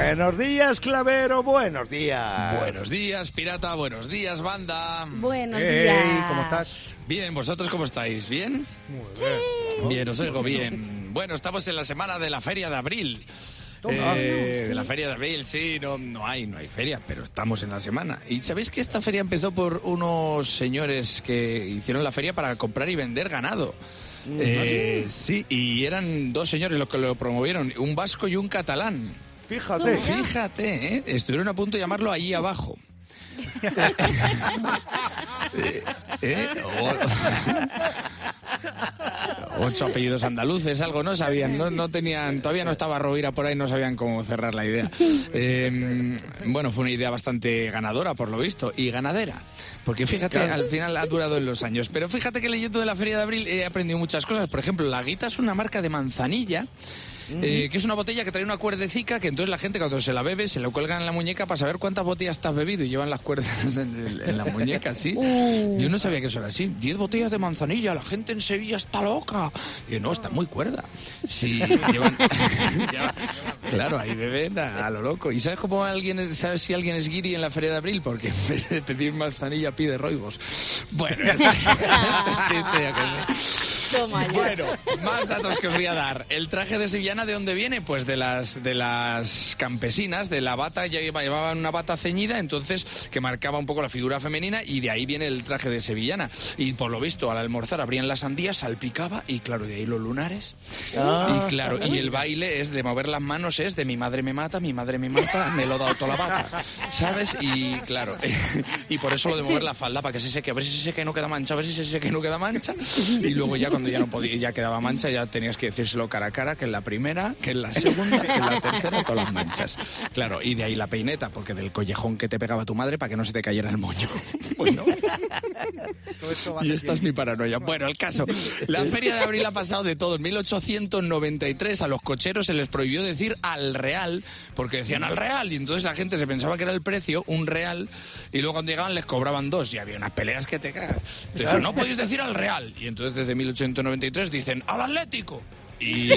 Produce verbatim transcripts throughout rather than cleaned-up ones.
Buenos días, Clavero, buenos días. Buenos días, pirata, buenos días, banda. Buenos Hey, días. ¿cómo estás? Bien, ¿vosotros cómo estáis? ¿Bien? Muy bien. Bien, os oigo bien. Bueno, estamos en la semana de la Feria de Abril. Toma. Eh, Ah, sí. de la Feria de Abril, sí, no, no hay, no hay feria, pero estamos en la semana. ¿Y sabéis que esta feria empezó por unos señores que hicieron la feria para comprar y vender ganado? Eh, sí, y eran dos señores los que lo promovieron, un vasco y un catalán. Fíjate. Fíjate, ¿eh? Estuvieron a punto de llamarlo Allí Abajo. eh, eh, o- Ocho apellidos andaluces, algo no sabían, no, no tenían, todavía no estaba Rovira por ahí, no sabían cómo cerrar la idea. Eh, bueno, fue una idea bastante ganadora, por lo visto, y ganadera, porque fíjate, al final ha durado en los años. Pero fíjate que leyendo de la Feria de Abril he aprendido muchas cosas. Por ejemplo, la Guita es una marca de manzanilla. Eh, que es una botella que trae una cuerdecica que entonces la gente cuando se la bebe se lo cuelgan en la muñeca para saber cuántas botellas te has bebido y llevan las cuerdas en, el- en la muñeca, ¿sí? Yo no sabía que eso era así. Diez botellas de manzanilla, la gente en Sevilla está loca. Y yo, no, está muy cuerda. Sí, llevan... llevan- Claro, ahí beben a, a lo loco. ¿Y sabes cómo alguien es- sabes si alguien es guiri en la Feria de Abril? Porque en vez de pedir manzanilla pide roibos. Bueno, este, este chiste, ya que sé. Toma ya. Bueno, más datos que os voy a dar. El traje de sevillana, ¿de dónde viene? Pues de las de las campesinas, de la bata, ya lleva- llevaban una bata ceñida, entonces, que marcaba un poco la figura femenina, y de ahí viene el traje de sevillana. Y por lo visto, al almorzar abrían las sandías, salpicaba, y claro, de ahí los lunares. Ah. Y claro, y el baile es de mover las manos, es de mi madre me mata, mi madre me mata, me lo ha dado toda la bata, ¿sabes? Y claro, y por eso lo de mover la falda, para que se seque, a ver si se seca y no queda mancha, a ver si se seca y no queda mancha, y luego ya cuando ya no podía, ya quedaba mancha, ya tenías que decírselo cara a cara, que en la primera, que en la segunda, que en la tercera, todas las manchas. Claro, y de ahí la peineta, porque del collejón que te pegaba tu madre para que no se te cayera el moño. Bueno, Todo esto va a y ser esta es mi paranoia. Bueno, el caso. La Feria de Abril ha pasado de todo. En mil ochocientos noventa y tres a los cocheros se les prohibió decir al real, porque decían al real, y entonces la gente se pensaba que era el precio, un real, y luego cuando llegaban les cobraban dos, y había unas peleas que te cagas. Entonces, no podéis decir al real. Y entonces desde mil ochocientos noventa y tres dicen al Atlético. Y,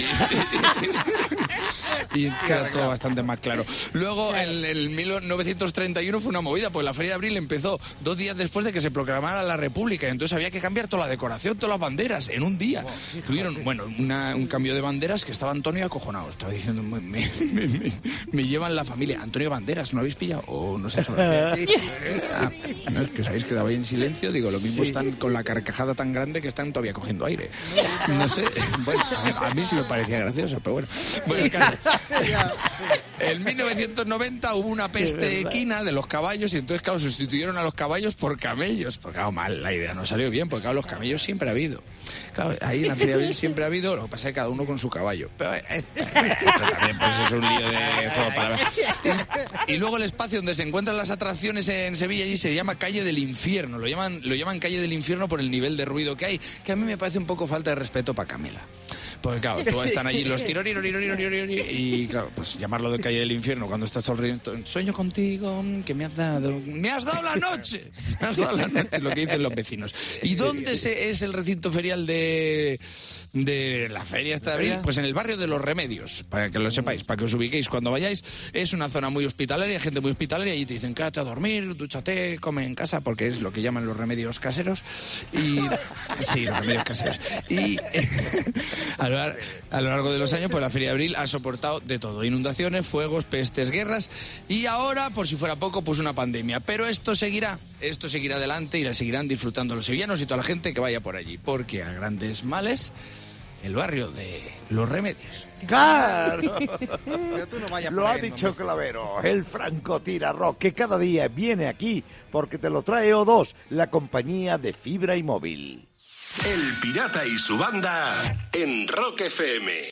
y queda todo bastante más claro. Luego, en el mil novecientos treinta y uno fue una movida, pues la Feria de Abril empezó dos días después de que se proclamara la República, y entonces había que cambiar toda la decoración, todas las banderas, en un día. Tuvieron, bueno, una- un cambio de banderas que estaba Antonio acojonado. Estaba diciendo, me, me- me- me- me llevan la familia. Antonio Banderas, ¿no habéis pillado? O no sé, sobre Ah, no, es que os habéis quedado ahí en silencio. Digo, lo mismo están con la carcajada tan grande que están todavía cogiendo aire. No sé, bueno, a, a mí sí me parecía gracioso, pero bueno. Bueno, el caso. En mil novecientos noventa hubo una peste equina de los caballos, y entonces, claro, sustituyeron a los caballos por camellos. Porque, claro, mal, la idea no salió bien, porque, claro, los camellos siempre ha habido. Claro, ahí en la Feria de Abril siempre ha habido, lo que pasa es que cada uno con su caballo. Pero esto, esto también, pues es un lío de juego de palabras. Y, y luego el espacio donde se encuentran las atracciones en Sevilla allí se llama Calle del Infierno. Lo llaman, lo llaman Calle del Infierno por el nivel de ruido que hay, que a mí me parece un poco falta de respeto para Camela. Porque claro, tú están allí los tirorirorirorirorirori, y claro, pues llamarlo de Calle del Infierno cuando estás todo el rato, sueño contigo, que me has dado, me has dado la noche, me has dado la noche, lo que dicen los vecinos. ¿Y dónde se, es el recinto ferial de, de la feria esta de abril? Pues en el barrio de Los Remedios, para que lo sepáis, para que os ubiquéis cuando vayáis. Es una zona muy hospitalaria, gente muy hospitalaria, y te dicen, quédate a dormir, dúchate, come en casa, porque es lo que llaman los remedios caseros. Y sí, los remedios caseros. Y a lo, lar- a lo largo de los años, pues la Feria de Abril ha soportado de todo: inundaciones, fuegos, pestes, guerras, y ahora, por si fuera poco, pues una pandemia. Pero esto seguirá, esto seguirá adelante, y la seguirán disfrutando los sevillanos y toda la gente que vaya por allí, porque a grandes males, el barrio de Los Remedios. ¡Claro! Pero tú no vayas Lo por ha ahí, dicho hombre. Clavero, el francotirador, que cada día viene aquí porque te lo trae O dos, la compañía de fibra y móvil. El Pirata y su banda en Rock F M.